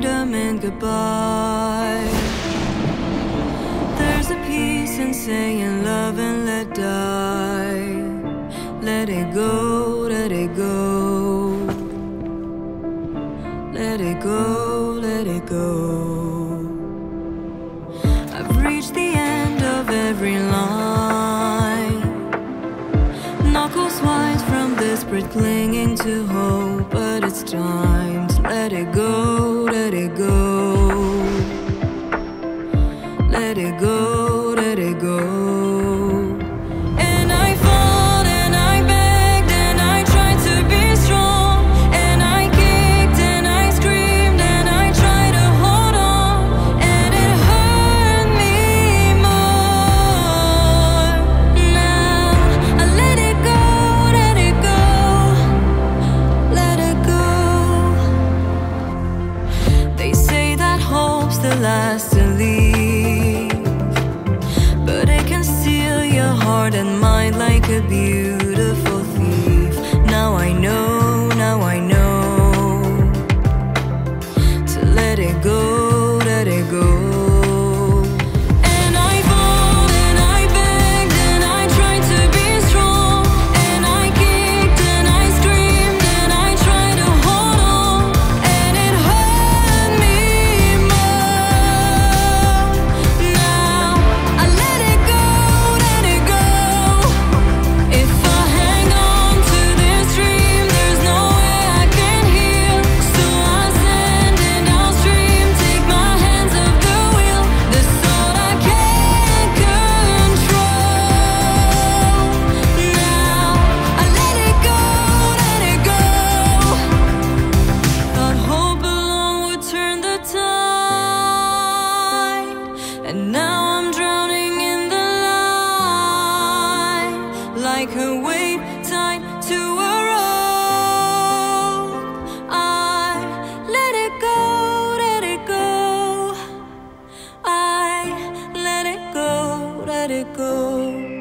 freedom and goodbye. There's a peace in saying love and let die. Let it go, let it go. Let it go, let it go. I've reached the end of every line. Knuckles wise from desperate clinging to hope. But it's time to let it go, let it go. Let it go, let it go. The last to leave, but it can steal your heart and mind like a beautiful thief. Now I know, now I know, to let it go, let it go. And now I'm drowning in the light, like a weight tied to a rope. I let it go, let it go. I let it go, let it go.